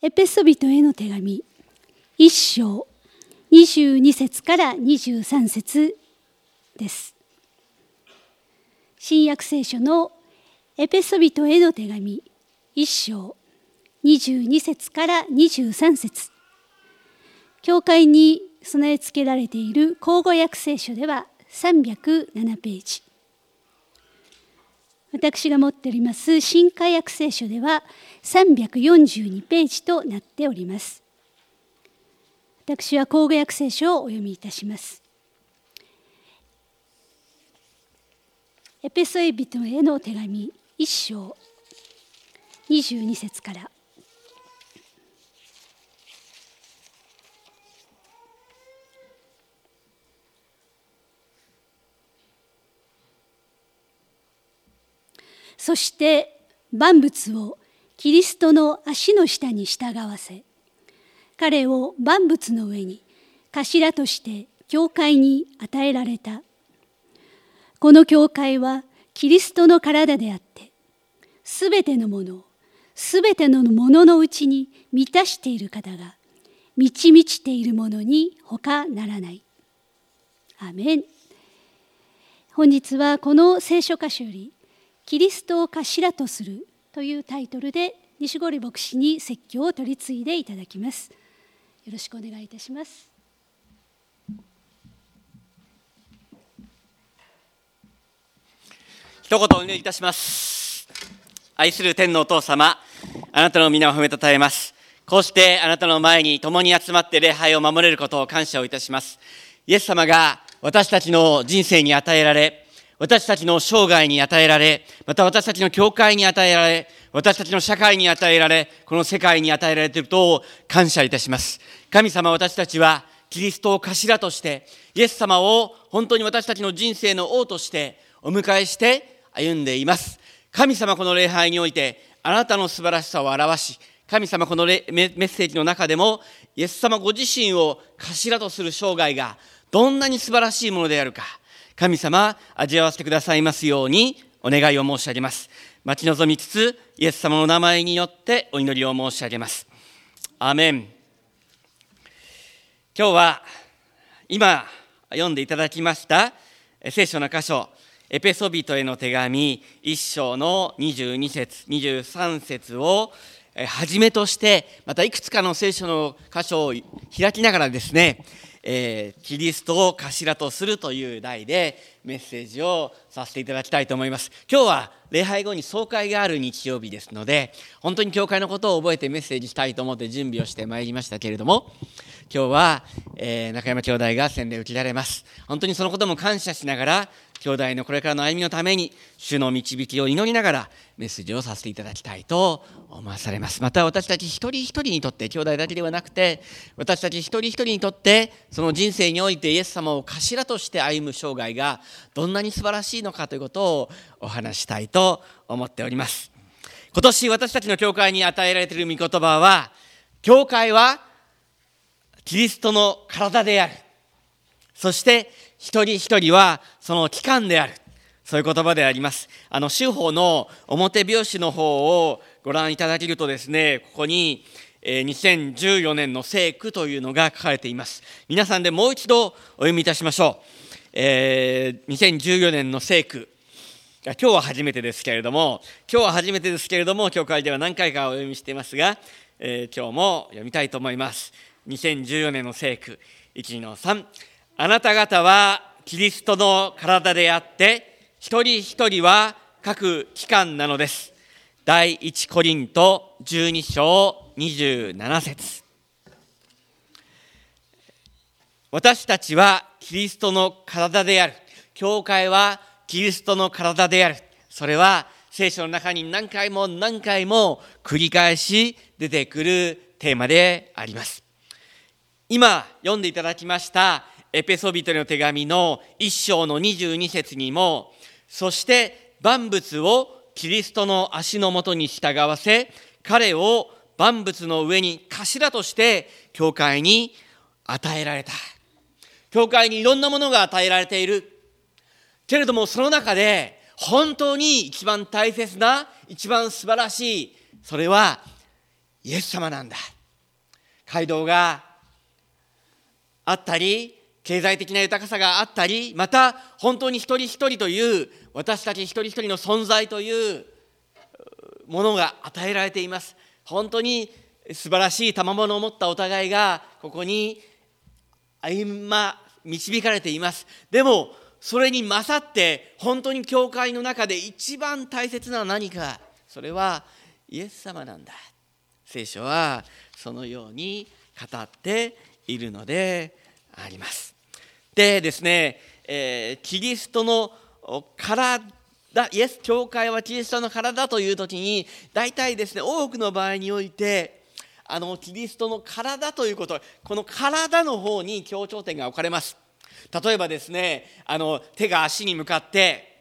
エペソビトへの手紙1章22節から23節です。新約聖書のエペソビトへの手紙1章22節から23節、教会に備え付けられている口語訳聖書では307ページ、私が持っております新海訳聖書では342ページとなっております。私は口語訳聖書をお読みいたします。エペソビトへの手紙1章22節から。そして万物をキリストの足の下に従わせ、彼を万物の上に頭として教会に与えられた。この教会はキリストの体であって、すべてのものをすべてのもののうちに満たしている方が満ち満ちているものに他ならない。アメン。本日はこの聖書箇所よりキリストを頭とするというタイトルで西堀牧師に説教を取り次いでいただきます。よろしくお願いいたします。 一言お祈りいたします。愛する天のお父様、あなたの皆を褒めたたえます。こうしてあなたの前に共に集まって礼拝を守れることを感謝をいたします。イエス様が私たちの人生に与えられ、私たちの生涯に与えられ、また私たちの教会に与えられ、私たちの社会に与えられ、この世界に与えられていることを感謝いたします。神様、私たちはキリストを頭として、イエス様を本当に私たちの人生の王としてお迎えして歩んでいます。神様、この礼拝においてあなたの素晴らしさを表し、神様、このメッセージの中でもイエス様ご自身を頭とする生涯がどんなに素晴らしいものであるか、神様、味わわせてくださいますようにお願いを申し上げます。待ち望みつつ、イエス様の名前によってお祈りを申し上げます。アーメン。今日は今読んでいただきました聖書の箇所、エペソビトへの手紙1章の22節23節をはじめとして、またいくつかの聖書の箇所を開きながらですね、キリストを頭とするという題でメッセージをさせていただきたいと思います。今日は礼拝後に総会がある日曜日ですので、本当に教会のことを覚えてメッセージしたいと思って準備をしてまいりましたけれども、今日は、中山兄弟が洗礼を受けられます。本当にそのことも感謝しながら、兄弟のこれからの歩みのために主の導きを祈りながらメッセージをさせていただきたいと思わされます。また私たち一人一人にとって、兄弟だけではなくて私たち一人一人にとって、その人生においてイエス様を頭として歩む生涯がどんなに素晴らしいのかということをお話したいと思っております。今年私たちの教会に与えられている御言葉は、教会はキリストの体である、そして一人一人はその器官である、そういう言葉であります。修法の表表紙の方をご覧いただけるとですね、ここに2014年の聖句というのが書かれています。皆さんでもう一度お読みいたしましょう。2014年の聖句、今日は初めてですけれども、教会では何回かお読みしていますが、今日も読みたいと思います。2014年の聖句 1-3、あなた方はキリストの体であって、一人一人は各器官なのです。第一コリント12章27節。私たちはキリストの体である。教会はキリストの体である。それは聖書の中に何回も何回も繰り返し出てくるテーマであります。今読んでいただきましたエペソビトへの手紙の1章の22節にも、そして万物をキリストの足のもとに従わせ、彼を万物の上に頭として教会に与えられた。教会にいろんなものが与えられているけれども、その中で本当に一番大切な、一番素晴らしい、それはイエス様なんだ。街道があったり、経済的な豊かさがあったり、また本当に一人一人という、私たち一人一人の存在というものが与えられています。本当に素晴らしい賜物を持ったお互いがここに導かれています。でもそれに勝って本当に教会の中で一番大切なのは何か、それはイエス様なんだ。聖書はそのように語っているのであります。でですね、キリストの体、教会はキリストの体という時に、大体ですね、多くの場合においてキリストの体ということ、この体の方に強調点が置かれます。例えばですね、手が足に向かって、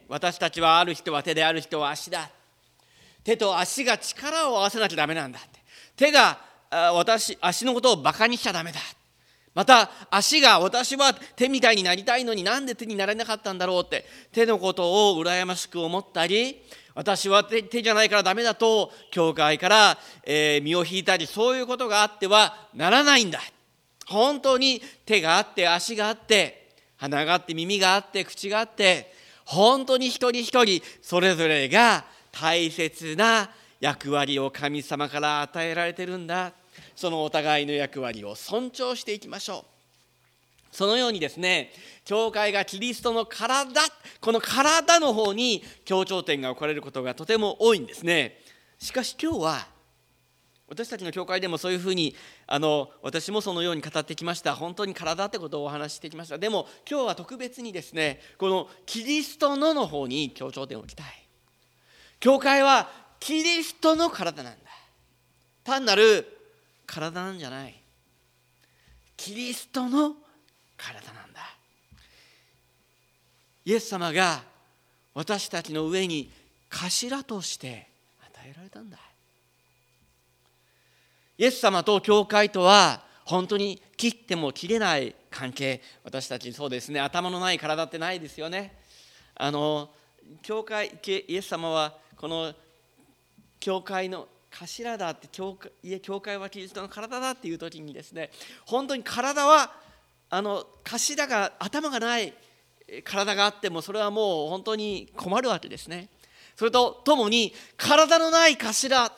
私たちはある人は手である人は足だ、手と足が力を合わせなきゃダメなんだって、手が足のことをバカにしちゃダメだ、また足が私は手みたいになりたいのになんで手になれなかったんだろうって、手のことを羨ましく思ったり、私は手じゃないからダメだと教会から、身を引いたり、そういうことがあってはならないんだ。本当に手があって足があって鼻があって耳があって口があって、本当に一人一人それぞれが大切な役割を神様から与えられているんだ。そのお互いの役割を尊重していきましょう。そのようにですね、教会がキリストの体、この体の方に強調点が置かれることがとても多いんですね。しかし今日は私たちの教会でもそういうふうに私もそのように語ってきました。本当に体ってことをお話ししてきました。でも今日は特別にですね、このキリストの方に強調点を置きたい。教会はキリストの体なんだ。単なる体なんじゃない。キリストの体なんだ。イエス様が私たちの上に頭として与えられたんだ。イエス様と教会とは本当に切っても切れない関係。私たちそうですね、頭のない体ってないですよね。教会、イエス様はこの教会の頭だって、教会はキリストの体だっていう時にですね、本当に体は頭が頭がない体があってもそれはもう本当に困るわけですね。それとともに体のない頭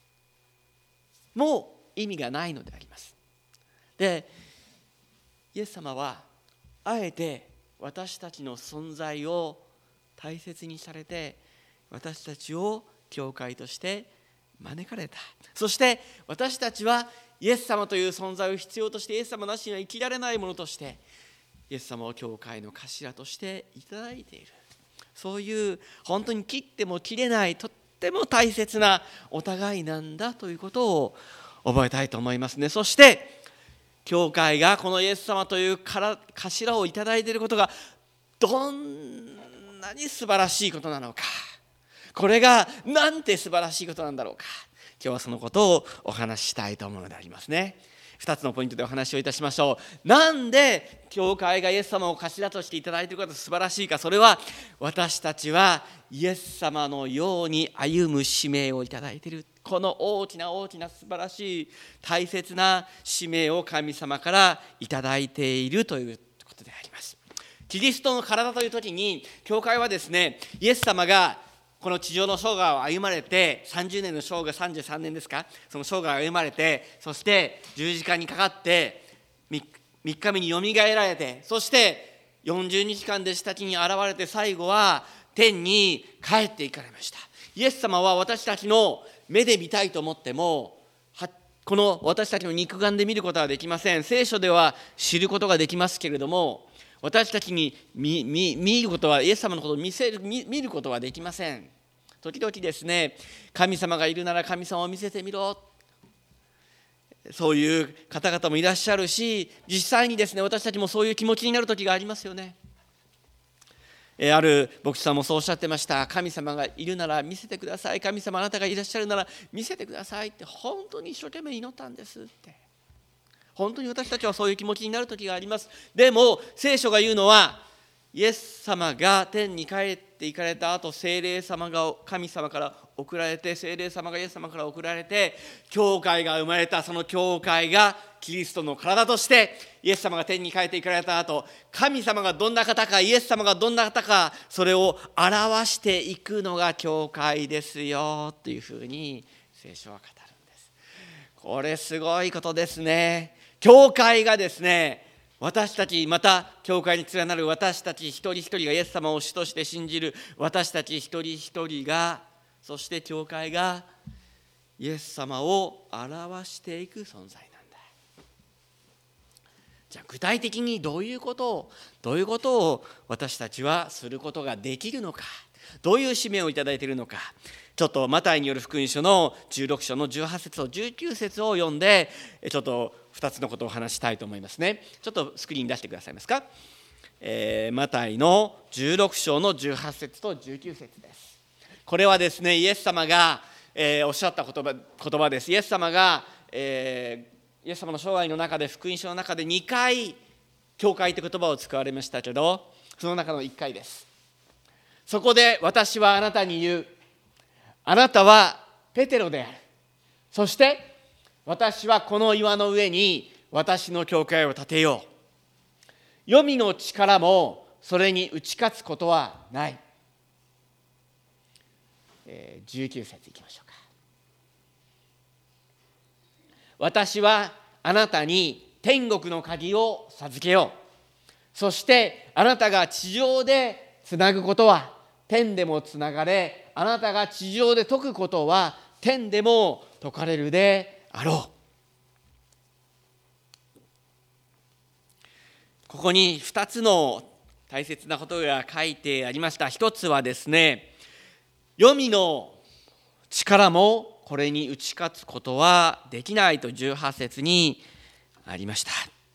も意味がないのであります。で、イエス様はあえて私たちの存在を大切にされて、私たちを教会として招かれた。そして私たちはイエス様という存在を必要として、イエス様なしには生きられないものとしてイエス様を教会の頭としていただいている。そういう本当に切っても切れない、とっても大切なお互いなんだということを覚えたいと思いますね。そして教会がこのイエス様という頭をいただいていることがどんなに素晴らしいことなのか、これがなんて素晴らしいことなんだろうか、今日はそのことをお話ししたいと思うのでありますね。2つのポイントでお話をいたしましょう。なんで教会がイエス様を頭としていただいていることが素晴らしいか。それは私たちはイエス様のように歩む使命をいただいている。この大きな大きな素晴らしい大切な使命を神様からいただいているということであります。キリストの体という時に、教会はですね、イエス様がこの地上の生涯を歩まれて、30年の生涯、33年ですか、その生涯を歩まれて、そして十字架にかかって3日目によみがえられて、そして40日間弟子たちに現れて、最後は天に帰っていかれました。イエス様は私たちの目で見たいと思っても、この私たちの肉眼で見ることはできません。聖書では知ることができますけれども、私たちに見ることは、イエス様のことを見ることはできません。時々ですね、神様がいるなら神様を見せてみろ、そういう方々もいらっしゃるし、実際にですね、私たちもそういう気持ちになる時がありますよね。ある牧師さんもそうおっしゃってました。神様がいるなら見せてください、神様あなたがいらっしゃるなら見せてくださいって、本当に一生懸命祈ったんですって。本当に私たちはそういう気持ちになる時があります。でも聖書が言うのは、イエス様が天に帰って行かれた後、聖霊様が神様から送られて、聖霊様がイエス様から送られて、教会が生まれた。その教会がキリストの体としてイエス様が天に帰っていかれた後、神様がどんな方か、イエス様がどんな方か、それを表していくのが教会ですよというふうに聖書は語るんです。これすごいことですね。教会がですね、私たち、また教会に連なる私たち一人一人が、イエス様を主として信じる私たち一人一人が、そして教会がイエス様を表していく存在なんだ。じゃあ具体的にどういうことを私たちはすることができるのか、どういう使命をいただいているのか、ちょっとマタイによる福音書の16章の18節と19節を読んで、ちょっと2つのことを話したいと思いますね。ちょっとスクリーンに出してくださいますか。マタイの16章の18節と19節です。これはですね、イエス様が、おっしゃった言葉です。イエス様が、イエス様の生涯の中で、福音書の中で2回教会という言葉を使われましたけど、その中の1回です。そこで私はあなたに言う。あなたはペテロである。そして私はこの岩の上に私の教会を建てよう。黄泉の力もそれに打ち勝つことはない。19節いきましょうか。私はあなたに天国の鍵を授けよう。そしてあなたが地上でつなぐことは天でもつながれ、あなたが地上で解くことは天でも解かれるであろう。ここに2つの大切なことが書いてありました。一つはですね、黄泉の力もこれに打ち勝つことはできないと18節にありました。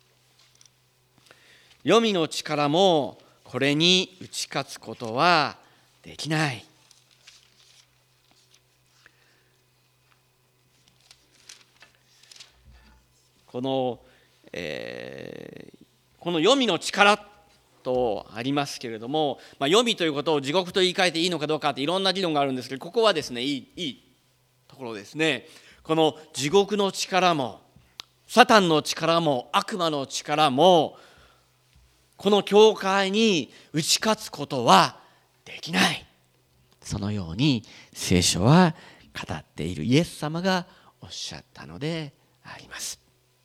黄泉の力もこれに打ち勝つことはできない。この黄泉の力とありますけれども、黄泉ということを地獄と言い換えていいのかどうかっていろんな議論があるんですけど、ここはですね、いいところですね。この地獄の力もサタンの力も悪魔の力もこの教会に打ち勝つことはできない。そのように聖書は語っている、イエス様がおっしゃったのであります。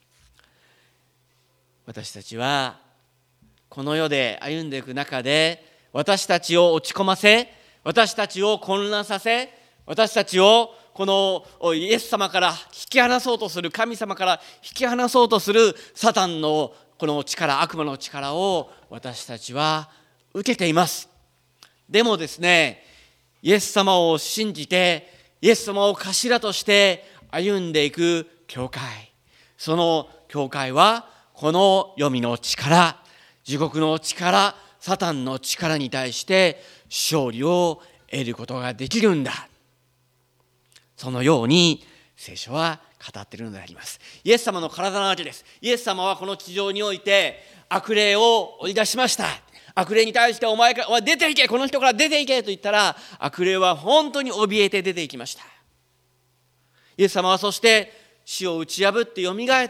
私たちはこの世で歩んでいく中で、私たちを落ち込ませ、私たちを混乱させ、私たちをこのイエス様から引き離そうとする、神様から引き離そうとするサタンのこの力、悪魔の力を私たちは受けています。でもですね、イエス様を信じて、イエス様を頭として歩んでいく教会、その教会はこの黄泉の力、地獄の力、サタンの力に対して勝利を得ることができるんだ。そのように聖書は語っているのであります。イエス様の体なわけです。イエス様はこの地上において悪霊を追い出しました。悪霊に対してお前出ていけ、この人から出ていけと言ったら、悪霊は本当に怯えて出ていきました。イエス様はそして死を打ち破ってよみがえって、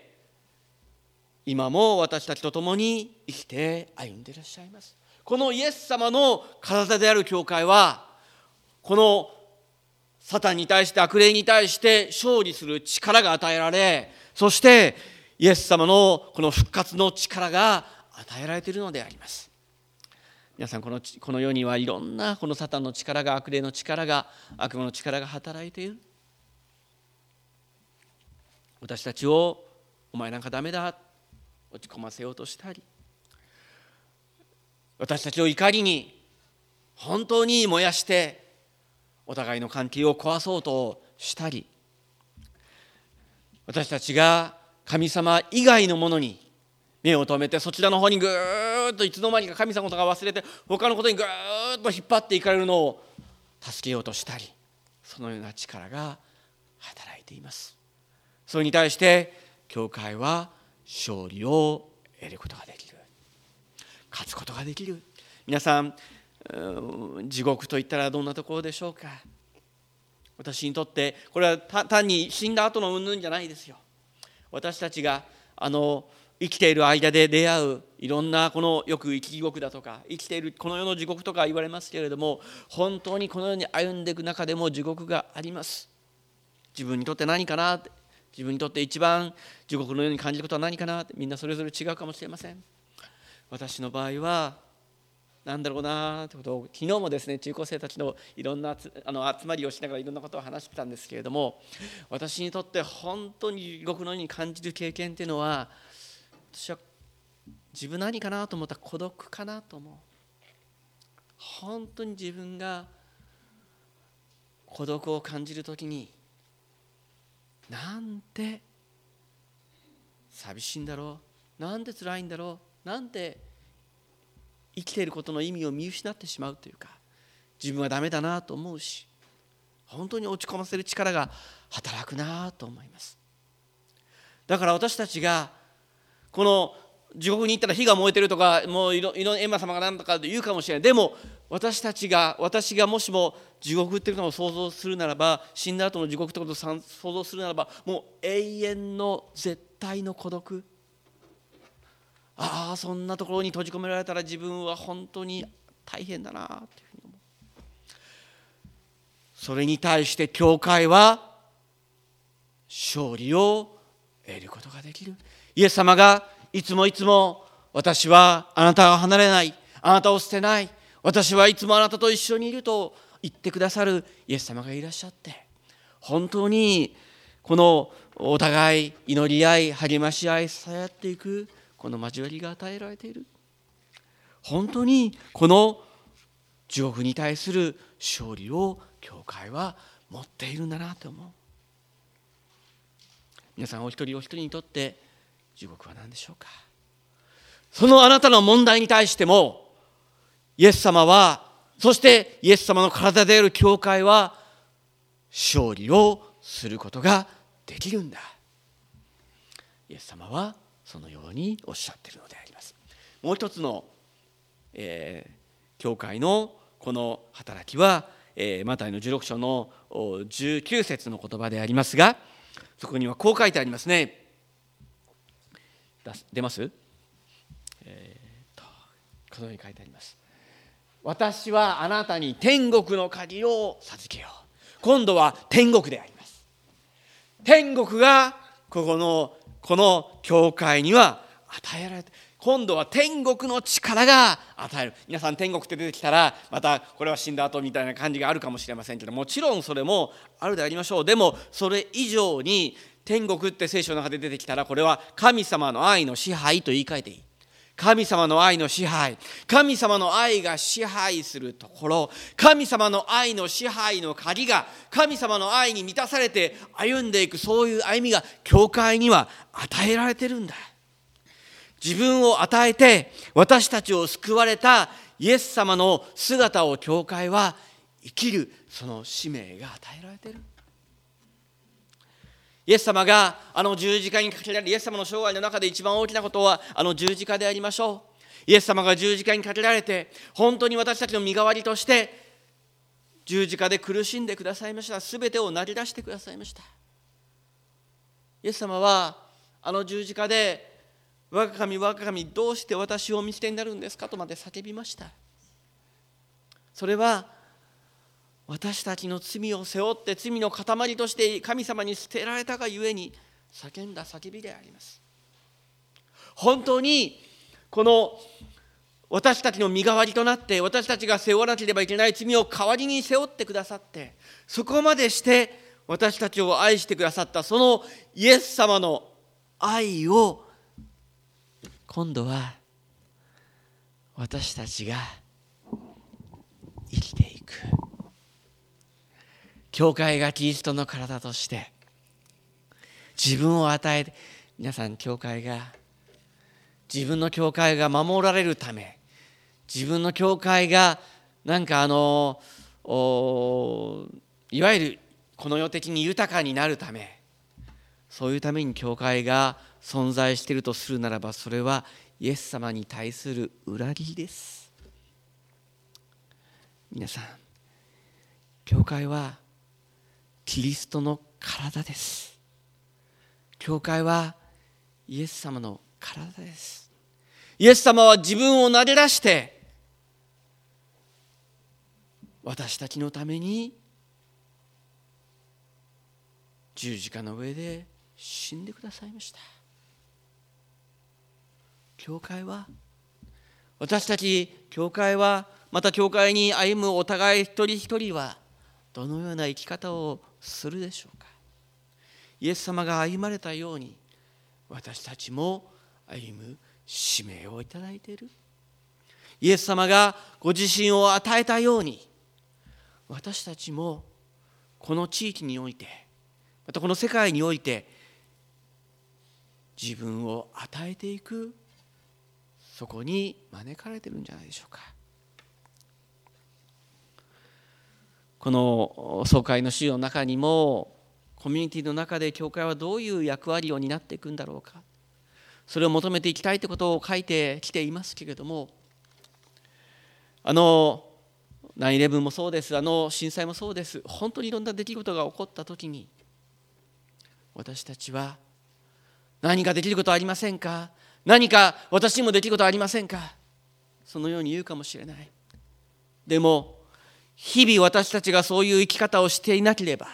今も私たちと共に生きて歩んでいらっしゃいます。このイエス様の体である教会は、このサタンに対して、悪霊に対して勝利する力が与えられ、そしてイエス様のこの復活の力が与えられているのであります。皆さん、この世にはいろんなこのサタンの力が、悪霊の力が、悪魔の力が働いている。私たちをお前なんかダメだ、落ち込ませようとしたり、私たちを怒りに本当に燃やしてお互いの関係を壊そうとしたり、私たちが神様以外のものに目を留めて、そちらの方にぐーっといつの間にか神様とか忘れて、他のことにぐーっと引っ張っていかれるのを助けようとしたり、そのような力が働いています。それに対して教会は勝利を得ることができる、勝つことができる。皆さん、地獄といったらどんなところでしょうか。 私にとってこれは単に死んだ後の云々じゃないですよ。私たちが生きている間で出会ういろんなこのよく生き地獄だとか生きているこの世の地獄とか言われますけれども、本当にこの世に歩んでいく中でも地獄があります。自分にとって何かなって、自分にとって一番地獄のように感じることは何かなって、みんなそれぞれ違うかもしれません。私の場合は何だろうなということを昨日もですね、中高生たちのいろんな集まりをしながらいろんなことを話してたんですけれども、私にとって本当に地獄のように感じる経験っていうのは、私は自分何かなと思ったら孤独かなと思う。本当に自分が孤独を感じるときに、なんて寂しいんだろう、なんて辛いんだろう、なんて生きていることの意味を見失ってしまうというか、自分はダメだなと思うし、本当に落ち込ませる力が働くなと思います。だから私たちがこの地獄に行ったら火が燃えてるとか、もういろ閻魔様が何とか言うかもしれない。でも私がもしも地獄っていうことを想像するならば、死んだ後の地獄ってことを想像するならば、もう永遠の絶対の孤独。そんなところに閉じ込められたら自分は本当に大変だなというふうに思う。それに対して教会は勝利を得ることができる。イエス様がいつも私はあなたが離れない、あなたを捨てない、私はいつもあなたと一緒にいると言ってくださるイエス様がいらっしゃって、本当にこのお互い祈り合い励まし合い支え合っていくこの交わりが与えられている。本当にこの地獄に対する勝利を教会は持っているんだなと思う。皆さんお一人お一人にとって地獄は何でしょうか。そのあなたの問題に対してもイエス様は、そしてイエス様の体である教会は勝利をすることができるんだ。イエス様はそのようにおっしゃっているのであります。もう一つの、教会のこの働きは、マタイの16章の19節の言葉でありますが、そこにはこう書いてありますね。出ます？このように書いてあります。私はあなたに天国の鍵を授けよう。今度は天国であります。天国がこの教会には与えられて、今度は天国の力が与える。皆さん天国って出てきたら、またこれは死んだ後みたいな感じがあるかもしれませんけど、もちろんそれもあるでありましょう。でもそれ以上に天国って聖書の中で出てきたら、これは神様の愛の支配と言い換えていい。神様の愛の支配、神様の愛が支配するところ、神様の愛の支配の鍵が神様の愛に満たされて歩んでいく、そういう歩みが教会には与えられてるんだ。自分を与えて私たちを救われたイエス様の姿を教会は生きる、その使命が与えられている。イエス様が十字架にかけられ、イエス様の生涯の中で一番大きなことは十字架でありましょう。イエス様が十字架にかけられて、本当に私たちの身代わりとして十字架で苦しんでくださいました。すべてを投げ出してくださいました。イエス様は十字架で、我が神我が神、どうして私をお見捨てになるんですかとまで叫びました。それは私たちの罪を背負って罪の塊として神様に捨てられたがゆえに叫んだ叫びであります。本当にこの私たちの身代わりとなって、私たちが背負わなければいけない罪を代わりに背負ってくださって、そこまでして私たちを愛してくださったそのイエス様の愛を、今度は私たちが生きていく。教会がキリストの体として自分を与えて、皆さん教会が、自分の教会が守られるため、自分の教会がなんかいわゆるこの世的に豊かになるため、そういうために教会が存在しているとするならば、それはイエス様に対する裏切りです。皆さん、教会はキリストの体です。教会はイエス様の体です。イエス様は自分を投げ出して私たちのために十字架の上で死んでくださいました。教会は、私たち教会は、また教会に歩むお互い一人一人はどのような生き方をするでしょうか。イエス様が歩まれたように私たちも歩む使命をいただいている。イエス様がご自身を与えたように私たちもこの地域において、またこの世界において自分を与えていく、そこに招かれているんじゃないでしょうか。この総会の資料の中にも、コミュニティの中で教会はどういう役割を担っていくんだろうか、それを求めていきたいということを書いてきていますけれども、9/11もそうです、震災もそうです。本当にいろんな出来事が起こったときに、私たちは何かできることはありませんか、何か私にもできることはありませんか、そのように言うかもしれない。でも日々私たちがそういう生き方をしていなければ、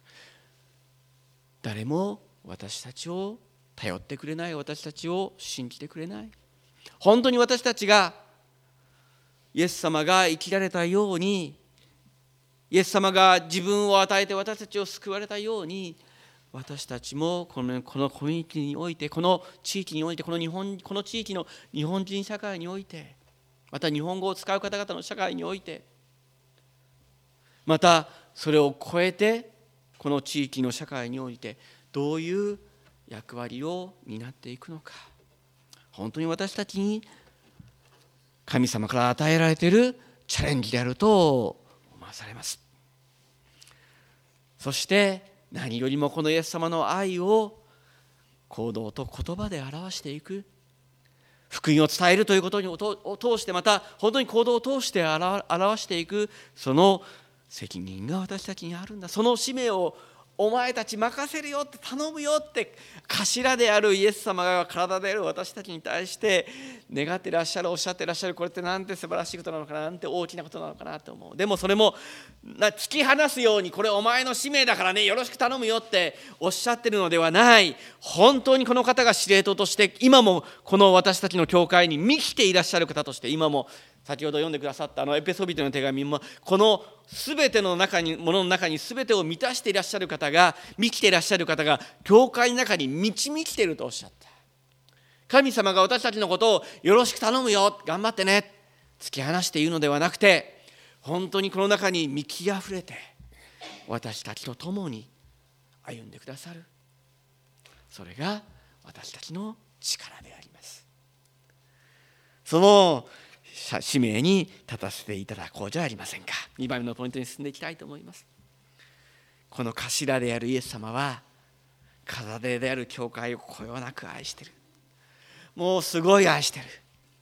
誰も私たちを頼ってくれない、私たちを信じてくれない。本当に私たちがイエス様が生きられたように、イエス様が自分を与えて私たちを救われたように、私たちもこのコミュニティにおいて、この地域において、この地域の日本人社会において、また日本語を使う方々の社会において、またそれを超えてこの地域の社会においてどういう役割を担っていくのか、本当に私たちに神様から与えられているチャレンジであると思わされます。そして何よりもこのイエス様の愛を行動と言葉で表していく、福音を伝えるということを通して、また本当に行動を通して表していく、その責任が私たちにあるんだ。その使命をお前たち任せるよって、頼むよって、頭であるイエス様が体である私たちに対して願っていらっしゃる、おっしゃっていらっしゃる。これってなんて素晴らしいことなのかな、なんて大きなことなのかなと思う。でもそれも突き放すように、これお前の使命だからね、よろしく頼むよっておっしゃってるのではない。本当にこの方が司令塔として今もこの私たちの教会に満ちていらっしゃる方として、今も先ほど読んでくださったエペソビトの手紙も、この全ての中に、ものの中に全てを満たしていらっしゃる方が、満ちていらっしゃる方が教会の中に満ち満ちているとおっしゃった。神様が私たちのことをよろしく頼むよ、頑張ってね、突き放して言うのではなくて、本当にこの中に満ち溢れて私たちと共に歩んでくださる。それが私たちの力であります。その使命に立たせていただこうじゃありませんか。2番目のポイントに進んでいきたいと思います。この頭であるイエス様は体である教会をこよなく愛している。もうすごい愛してる。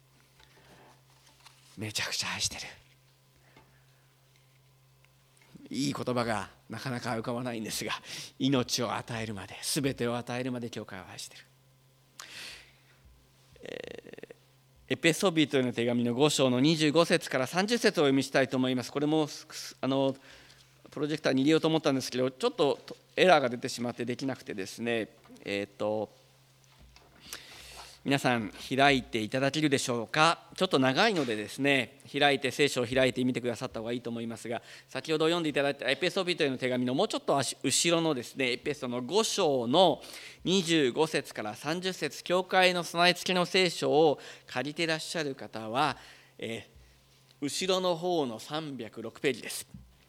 めちゃくちゃ愛してる。いい言葉がなかなか浮かばないんですが、命を与えるまで、全てを与えるまで教会を愛している。エペソビトへの手紙の5章の25節から30節をお読みしたいと思います。これもプロジェクターに入れようと思ったんですけど、ちょっとエラーが出てしまってできなくてですね、皆さん開いていただけるでしょうか。ちょっと長いのでですね、聖書を開いてみてくださった方がいいと思いますが、先ほど読んでいただいたエペソビトへの手紙のもうちょっと後ろのですね、エペソの5章の25節から30節、教会の備え付けの聖書を借りていらっしゃる方は、後ろの方の306ページです。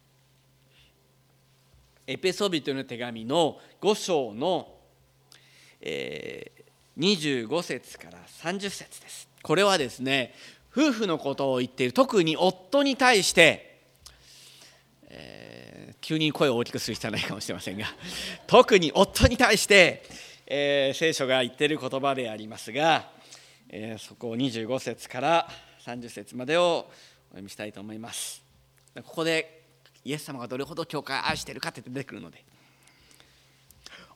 エペソビトへの手紙の5章の、25節から30節です。これはですね、夫婦のことを言っている。特に夫に対して、急に声を大きくする必要はないかもしれませんが、特に夫に対して、聖書が言っている言葉でありますが、そこを25節から30節までをお読みしたいと思います。ここでイエス様がどれほど教会を愛しているかって出てくるので、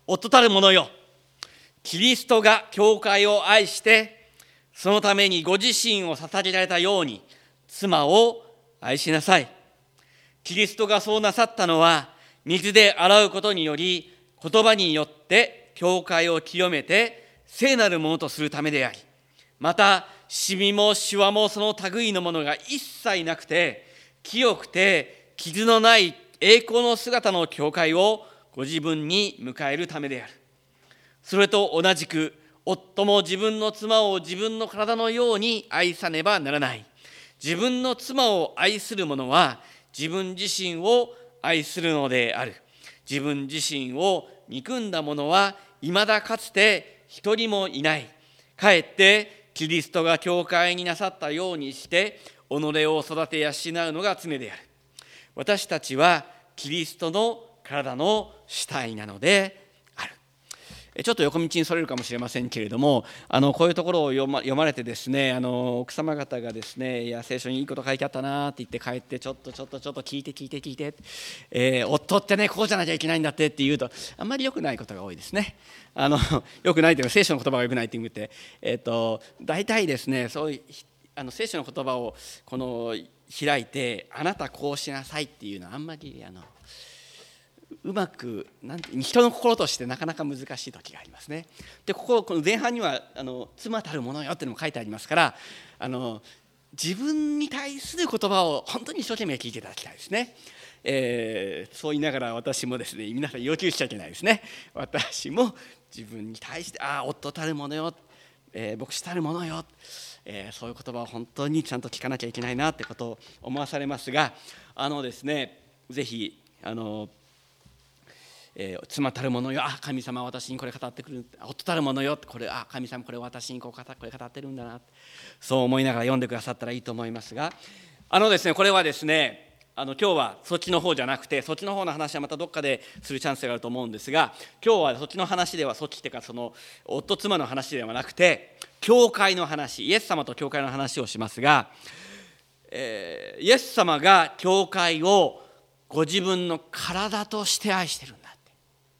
夫たる者よ、キリストが教会を愛してそのためにご自身を捧げられたように妻を愛しなさい。キリストがそうなさったのは、水で洗うことにより言葉によって教会を清めて聖なるものとするためであり、またシミもシワもその類のものが一切なくて清くて傷のない栄光の姿の教会をご自分に迎えるためである。それと同じく夫も自分の妻を自分の体のように愛さねばならない。自分の妻を愛する者は自分自身を愛するのである。自分自身を憎んだ者はいまだかつて一人もいない。かえってキリストが教会になさったようにして己を育て養うのが常である。私たちはキリストの体の主体なのである。ちょっと横道にそれるかもしれませんけれども、こういうところを読まれてですね、奥様方がですね、いや聖書にいいこと書いてあったなって言って帰って、ちょっと聞いて、夫ってねこうじゃなきゃいけないんだって言うと、あんまり良くないことが多いですね。良くないというか、聖書の言葉が良くないって言って、大体ですね、そういう聖書の言葉を開いて、あなたこうしなさいっていうのはあんまりうまく人の心としてなかなか難しい時がありますね。でこの前半には妻たるものよっていうのも書いてありますから、自分に対する言葉を本当に一生懸命聞いていただきたいですね。そう言いながら私もですね、皆さん要求しちゃいけないですね。私も自分に対して夫たるものよ、牧師たるものよ、そういう言葉を本当にちゃんと聞かなきゃいけないなってことを思わされますが、ですね、ぜひ妻たるものよ、神様は私にこれ語ってくる。夫たるものよ、これ神様これ私にこれ語ってるんだな、そう思いながら読んでくださったらいいと思いますが、ですね、これはですね、今日はそっちの方じゃなくて、そっちの方の話はまたどっかでするチャンスがあると思うんですが、今日はそっちの話では、そっちっていうかその夫妻の話ではなくて、教会の話、イエス様と教会の話をしますが、イエス様が教会をご自分の体として愛してるんだって。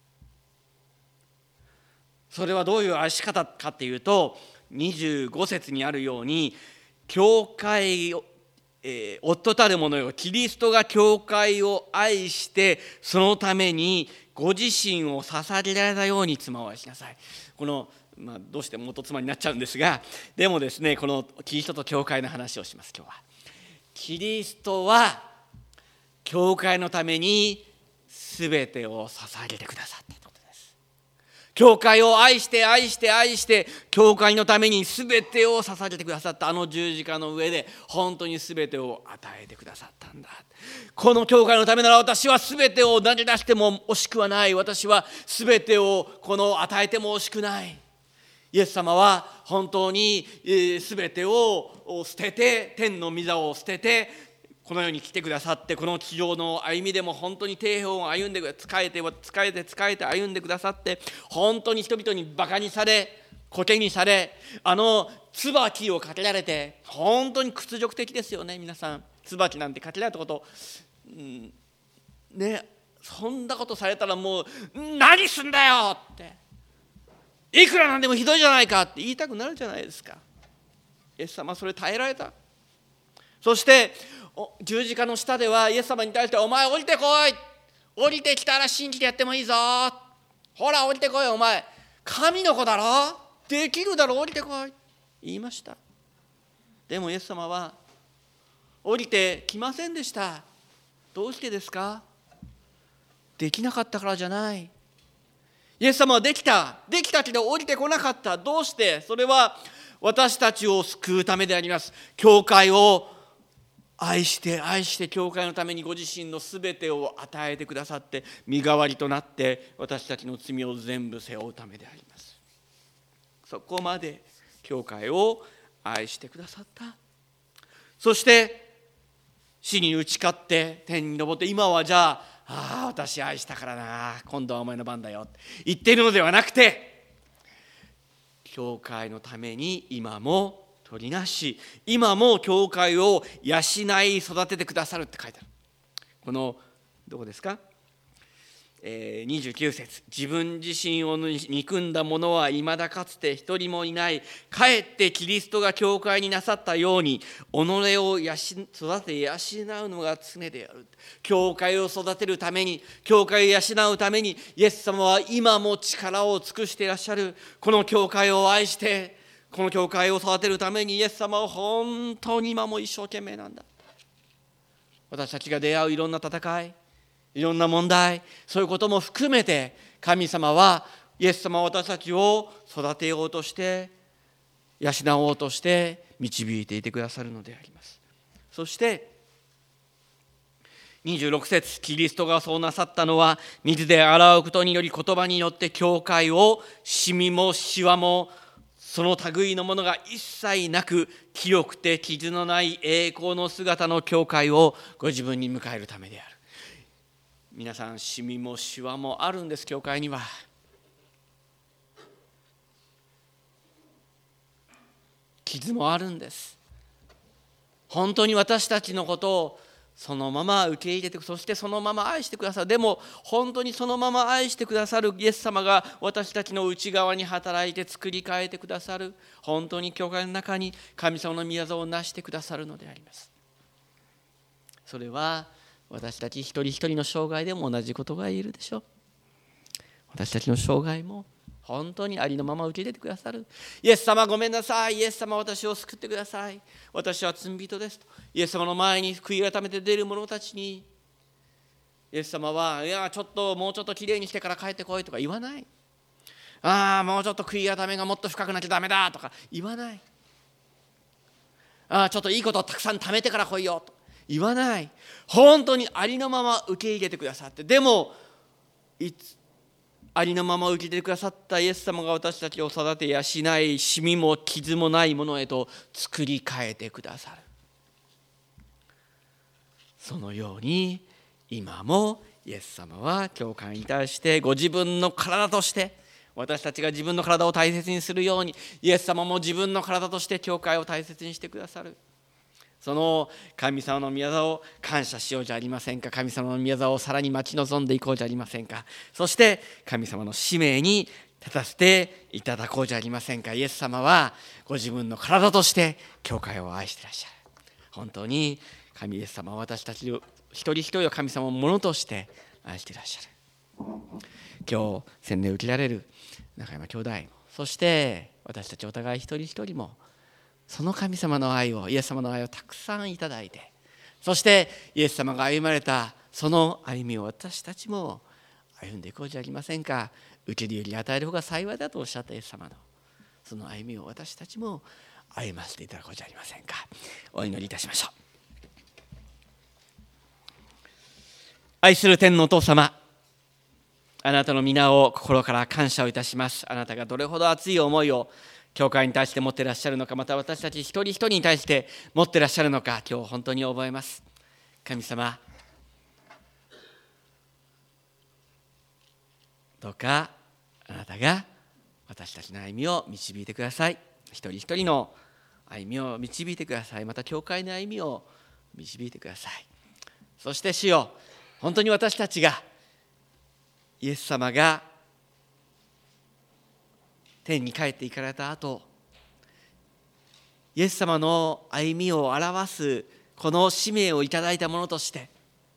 それはどういう愛し方かっていうと、25節にあるように、教会を夫たる者よ、キリストが教会を愛してそのためにご自身を捧げられたように妻を愛しなさい。どうして元妻になっちゃうんですが、でもですね、このキリストと教会の話をします。今日はキリストは教会のために全てを捧げてくださったことです。教会を愛して教会のために全てを捧げてくださった。十字架の上で本当に全てを与えてくださったんだ。この教会のためなら私は全てを投げ出しても惜しくはない。私は全てを与えても惜しくない。イエス様は本当に全てを捨てて、天の御座を捨ててこの世に来てくださって、この地上の歩みでも本当に底辺を歩んで仕えて歩んでくださって、本当に人々にバカにされコケにされ、椿をかけられて、本当に屈辱的ですよね。皆さん、椿なんてかけられたこと、ね、そんなことされたらもう何すんだよって、いくらなんでもひどいじゃないかって言いたくなるじゃないですか。イエス様はそれ耐えられた。そして十字架の下ではイエス様に対して、お前降りてこい、降りてきたら信じてやってもいいぞ、ほら降りてこい、お前神の子だろ、できるだろ、降りてこい、言いました。でもイエス様は降りてきませんでした。どうしてですか？できなかったからじゃない。イエス様はできたけど降りてこなかった。どうして？それは私たちを救うためであります。教会を愛して教会のためにご自身のすべてを与えてくださって、身代わりとなって私たちの罪を全部背負うためであります。そこまで教会を愛してくださった。そして死に打ち勝って天に昇って、今はじゃあ私愛したからな、今度はお前の番だよって言っているのではなくて、教会のために今も取りなし、今も教会を養い育ててくださるって書いてある。どこですか？ 29節、自分自身を憎んだ者はいまだかつて一人もいない。かえってキリストが教会になさったように、己を育て養うのが常である。教会を育てるために、教会を養うために、イエス様は今も力を尽くしていらっしゃる。この教会を愛して、この教会を育てるためにイエス様は本当に今も一生懸命なんだ。私たちが出会ういろんな戦い、いろんな問題、そういうことも含めて、神様はイエス様は私たちを育てようとして養おうとして導いていてくださるのであります。そして26節、キリストがそうなさったのは、水で洗うことにより、言葉によって教会をシミもシワもその類のものが一切なく、清くて傷のない栄光の姿の教会をご自分に迎えるためである。皆さん、シミもシワもあるんです。教会には傷もあるんです。本当に私たちのことをそのまま受け入れて、そしてそのまま愛してくださる。でも本当にそのまま愛してくださるイエス様が私たちの内側に働いて作り変えてくださる。本当に教会の中に神様の御業をなしてくださるのであります。それは私たち一人一人の生涯でも同じことが言えるでしょう。私たちの生涯も本当にありのまま受け入れてくださる。イエス様ごめんなさい。イエス様私を救ってください。私は罪人ですと。イエス様の前に悔い改めて出る者たちに、イエス様は、いや、もうちょっときれいにしてから帰ってこいとか言わない。もうちょっと悔い改めがもっと深くなきゃダメだとか言わない。ちょっといいことをたくさん貯めてから来いよと言わない。本当にありのまま受け入れてくださって、でもありのまま受け入れてくださったイエス様が私たちを育て養い、シミも傷もないものへと作り変えてくださる。そのように今もイエス様は教会に対してご自分の体として、私たちが自分の体を大切にするように、イエス様も自分の体として教会を大切にしてくださる。その神様の御業を感謝しようじゃありませんか。神様の御業をさらに待ち望んでいこうじゃありませんか。そして神様の使命に立たせていただこうじゃありませんか。イエス様はご自分の体として教会を愛していらっしゃる。本当に神イエス様は私たち一人一人を神様のものとして愛していらっしゃる。今日洗礼を受けられる中山兄弟も、そして私たちお互い一人一人も、その神様の愛を、イエス様の愛をたくさんいただいて、そしてイエス様が歩まれたその歩みを私たちも歩んでいこうじゃありませんか。受けるより与える方が幸いだとおっしゃったイエス様のその歩みを私たちも歩ませていただこうじゃありませんか。お祈りいたしましょう。愛する天のお父様、あなたの皆を心から感謝をいたします。あなたがどれほど熱い思いを教会に対して持っていらっしゃるのか、また私たち一人一人に対して持っていらっしゃるのか、今日本当に覚えます。神様、どうかあなたが私たちの歩みを導いてください。一人一人の歩みを導いてください。また教会の歩みを導いてください。そして主よ、本当に私たちがイエス様が天に帰って行かれた後、イエス様の歩みを表すこの使命をいただいたものとして、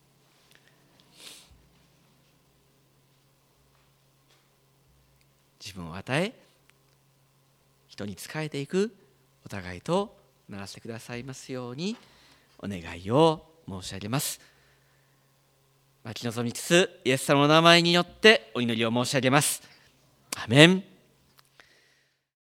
自分を与え人に仕えていくお互いとならせてくださいますようにお願いを申し上げます。待ち望みつつイエス様の名前によってお祈りを申し上げます。アメン。